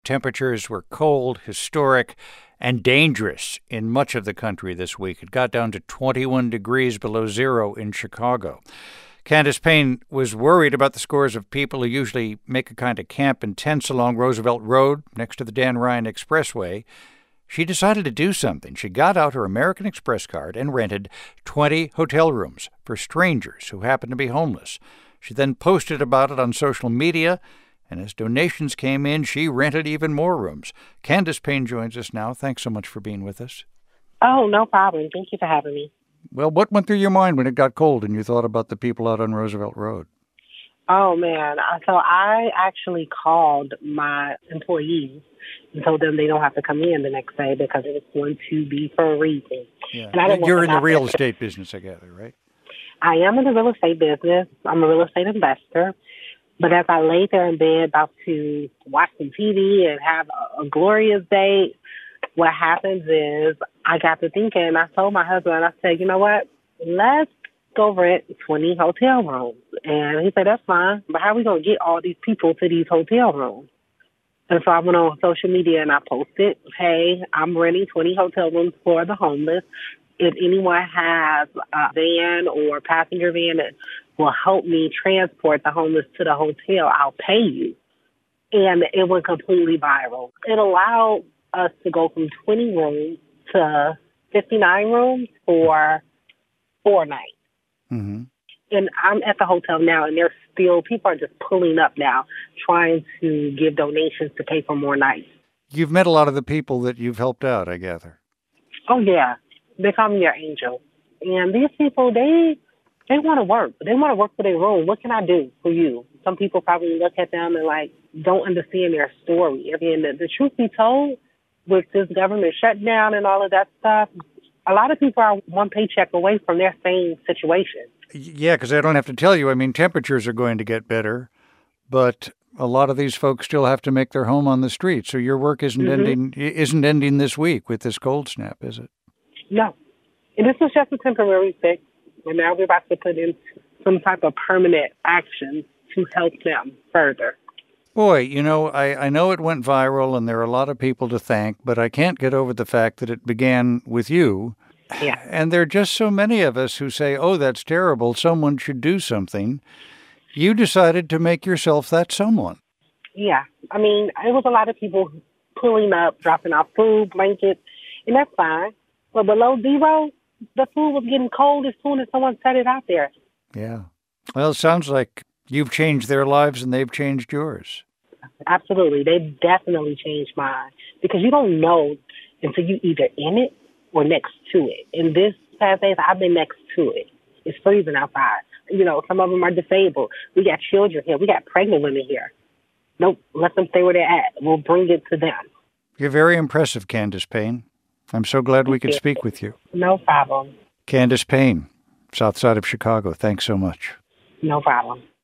Temperatures were cold, historic, and dangerous in much of the country this week. It got down to 21 degrees below zero in Chicago. Candace Payne was worried about the scores of people who usually make a kind of camp in tents along Roosevelt Road next to the Dan Ryan Expressway. She decided to do something. She got out her American Express card and rented 20 hotel rooms for strangers who happened to be homeless. She then posted about it on social media, and as donations came in, she rented even more rooms. Candace Payne joins us now. Thanks so much for being with us. Oh, no problem. Thank you for having me. Well, what went through your mind when it got cold and you thought about the people out on Roosevelt Road? Oh, man. So I actually called my employees and told them they don't have to come in the next day because it was going to be for a reason. Yeah. And I didn't You're want in the real estate business, I gather, right? I am in the real estate business. I'm a real estate investor. But as I lay there in bed about to watch some TV and have a glorious day, what happens is I got to thinking, I told my husband, I said, you know what, let's go rent 20 hotel rooms. And he said, that's fine, but how are we going to get all these people to these hotel rooms? And so I went on social media and I posted, hey, I'm renting 20 hotel rooms for the homeless. If anyone has a van or passenger van that will help me transport the homeless to the hotel, I'll pay you. And it went completely viral. It allowed us to go from 20 rooms to 59 rooms for 4 nights. Mm-hmm. And I'm at the hotel now, and people are just pulling up now, trying to give donations to pay for more nights. You've met a lot of the people that you've helped out, I gather. Oh, yeah. They call me their angel. And these people, they want to work. They want to work for their room. What can I do for you? Some people probably look at them and, don't understand their story. I mean, the truth be told, with this government shutdown and all of that stuff, a lot of people are one paycheck away from their same situation. Yeah, because I don't have to tell you. I mean, temperatures are going to get better, but a lot of these folks still have to make their home on the street. So your work isn't ending this week with this cold snap, is it? No. And this was just a temporary fix. And now we're about to put in some type of permanent action to help them further. Boy, I know it went viral and there are a lot of people to thank, but I can't get over the fact that it began with you. Yeah. And there are just so many of us who say, oh, that's terrible, someone should do something. You decided to make yourself that someone. Yeah. I mean, it was a lot of people pulling up, dropping off food, blankets, and that's fine. But below zero, the food was getting cold as soon as someone set it out there. Yeah. Well, it sounds like you've changed their lives and they've changed yours. Absolutely. They've definitely changed mine. Because you don't know until you either in it or next to it. In this past days, I've been next to it. It's freezing outside. Some of them are disabled. We got children here. We got pregnant women here. Nope, let them stay where they're at. We'll bring it to them. You're very impressive, Candace Payne. I'm so glad we could speak with you. No problem. Candace Payne, south side of Chicago. Thanks so much. No problem.